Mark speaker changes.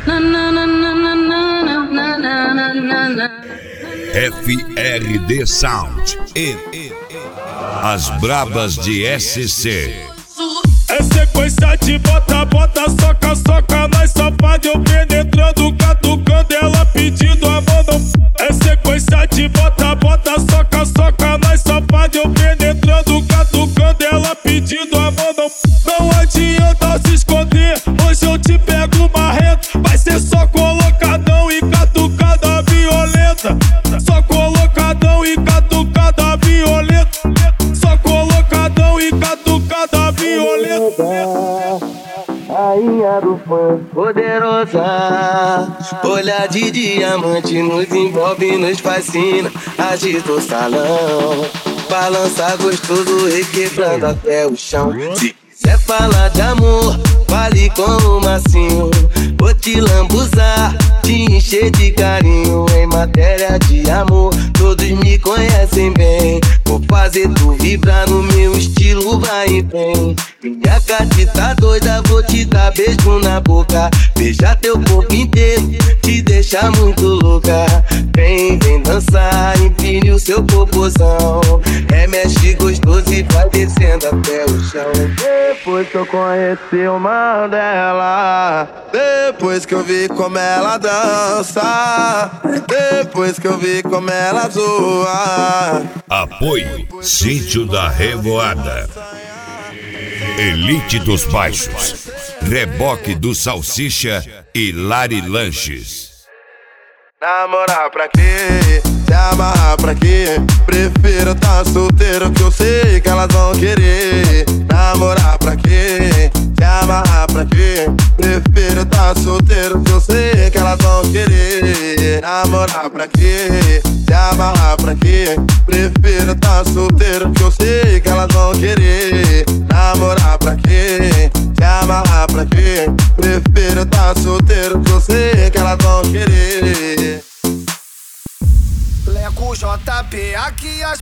Speaker 1: FRD Sound e As Brabas de SC.
Speaker 2: É sequência de bota, bota, soca, soca, nós safado, eu penetrando, catucando, ela pedindo a mão não. É sequência de bota, bota, soca, soca, nós safado, eu penetrando, catucando, ela pedindo a mão não. Não adianta se esconder, hoje eu te pego marrento. Vai ser só colocadão e catucada violenta. Só colocadão e catucada violenta. Só colocadão e catucada violenta.
Speaker 3: Rainha do funk, poderosa, olhar de diamante nos envolve, nos fascina. Agita o salão, balança gostoso, requebrando até o chão. Se quiser falar de amor, fale com o Massinho. Vou te lambuzar, te encher de carinho. Em matéria de amor, todos me conhecem bem. Vou fazer tu vibrar no meu estilo, vai e vem. Minha gatita doida, vou te dar beijo na boca. Beijar teu corpo inteiro, te deixar muito louca. Vem, vem dançar, empine o seu popozão. Remexe gostoso e vai descendo até o chão. Depois que eu conheci o Mandela, depois que eu vi como ela dança, depois que eu vi como ela zoa.
Speaker 1: Apoio Sítio da Revoada, Elite dos Baixos, Reboque do Salsicha e Lari Lanches.
Speaker 3: Namorar pra quê? Se amarrar pra quê? Prefiro tá solteiro que eu sei que elas vão querer. Namorar pra quê? Se amarrar pra quê? Prefiro tá solteiro que eu sei que elas vão querer. Namorar pra quê? Se amarrar pra quê? Prefiro tá solteiro que eu sei que elas vão querer. Namorar pra quê? Se amarrar pra quê? Prefiro tá solteiro que eu sei que elas vão querer. Leco JP, aqui as